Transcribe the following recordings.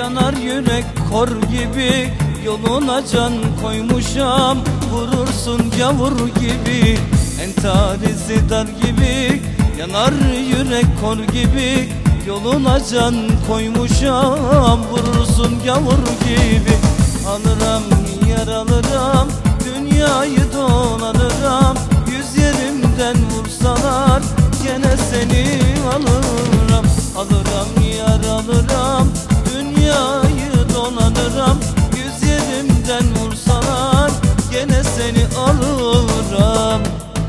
Yanar yürek kor gibi, yoluna can koymuşam. Vurursun gavur gibi, entarisi dar gibi. Yanar yürek kor gibi, yoluna can koymuşam. Vurursun gavur gibi. Alırım yer alırım, dünyayı dolanırım. Yüz yerimden vursalar gene seni alırım. Alırım yer alırım, dünyayı dolanırım. Yüz yerimden vursalar gene seni alırım.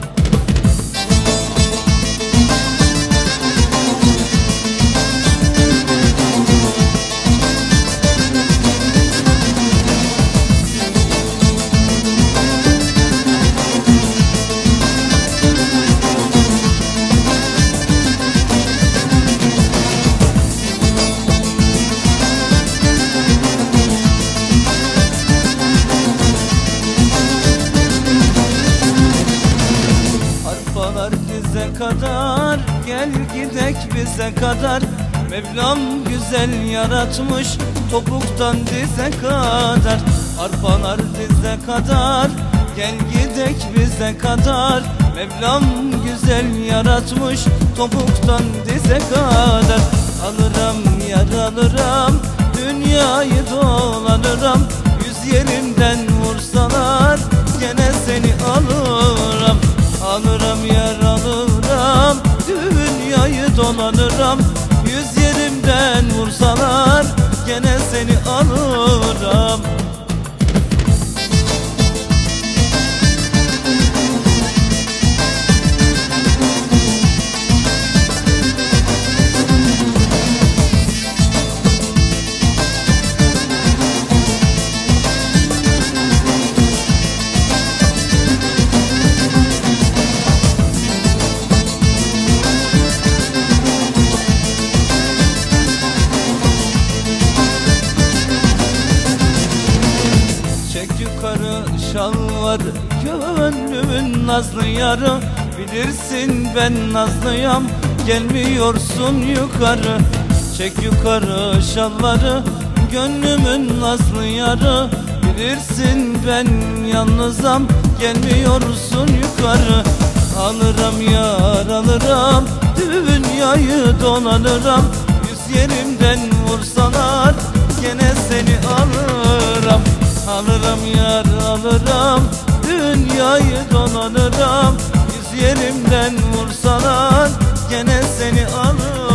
Dize kadar, gel gidek bize kadar. Mevlam güzel yaratmış, topuktan dize kadar. Arpalar dize kadar, gel gidek bize kadar. Mevlam güzel yaratmış, topuktan dize kadar. Alırım yer alırım, dünyayı dolanırım. Yüz yerimden vursalar gene seni alırım. Alırım yer alırım, dünyayı dolanırım. Yüz yerimden vursalar gene seni alırım. Yukarı şalvarı, gönlümün nazlı yarı. Bilirsin ben nazlıyam, gelmiyorsun yukarı. Çek yukarı şalvarı, gönlümün nazlı yarı. Bilirsin ben yalnızam, gelmiyorsun yukarı. Alırım yar alırım, dünyayı dolanırım. Yüz yerimden vursalar gene seni alırım. Alırım yar alırım, dünyayı dolanırım. Yüz yerimden vursalar gene seni alırım.